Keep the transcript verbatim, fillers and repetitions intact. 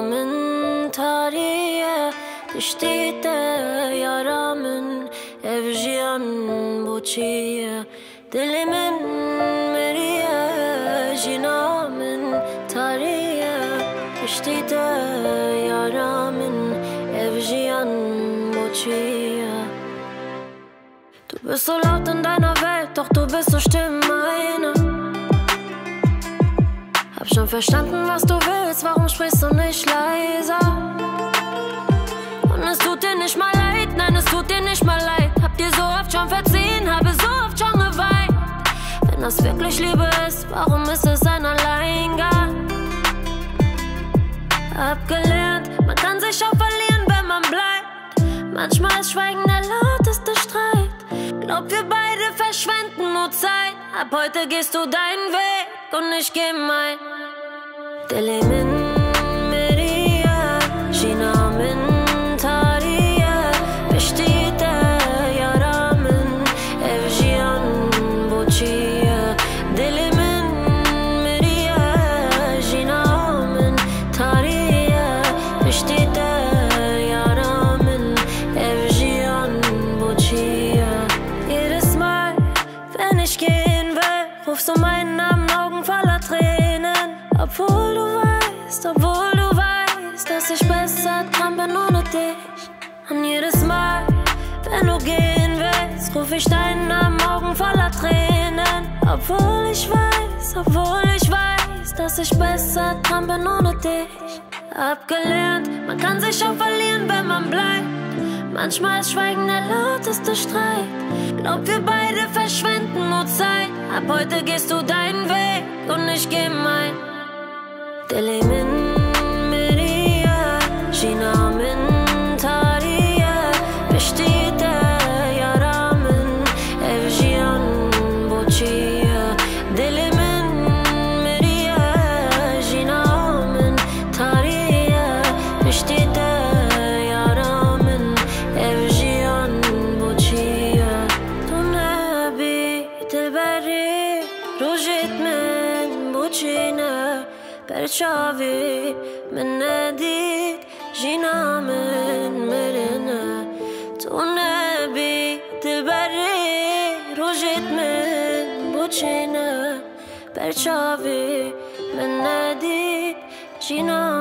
من tarihe تشتيت يارا من افجيان بوچيه دل من مريه جنا من tarihe تشتيت يارا من افجيان بوچيه. Du bist so laut in deiner Welt, doch du bist so still in meiner. Hab schon verstanden, was du willst, warum sprichst du nicht leiser? Und es tut dir nicht mal leid, nein, es tut dir nicht mal leid. Hab dir so oft schon verziehen, habe so oft schon geweint. Wenn das wirklich Liebe ist, warum ist es ein Alleingang? Abgelernt, man kann sich auch verlieren, wenn man bleibt. Manchmal ist Schweigen der lauteste Streit. Glaub, wir beide verschwenden nur Zeit. Ab heute gehst du deinen Weg und ich geh mein. Dili min meriye, jina min tarihe, beshtite yara min evjian bochiye. Dili min meriye, jina min tarihe, beshtite yara min evjian bochiye. Jedes Mal, wenn ich gehen will, rufst du meinen Namen, Augen voller Tränen. Obwohl du weißt, obwohl du weißt, dass ich besser dran bin ohne dich. Und jedes Mal, wenn du gehen willst, ruf ich deinen Namen, Augen voller Tränen. Obwohl ich weiß, obwohl ich weiß, dass ich besser dran bin ohne dich. Abgelernt, man kann sich auch verlieren, wenn man bleibt. Manchmal ist Schweigen der lauteste Streit. Glaub, wir beide verschwenden nur Zeit. Ab heute gehst du deinen Weg und ich geh mein. Dili min meriye, jina min tarihe, beshtite yara min evjian bochiye. Dili min meriye, jina min tarihe, beshtite yara min evjian bochiye. Tu nebi dilberi rujit min bochine. Perçavi min nedit jina min merine. Tu nebi dilberi rujit min bochine. Perçavi min nedit jina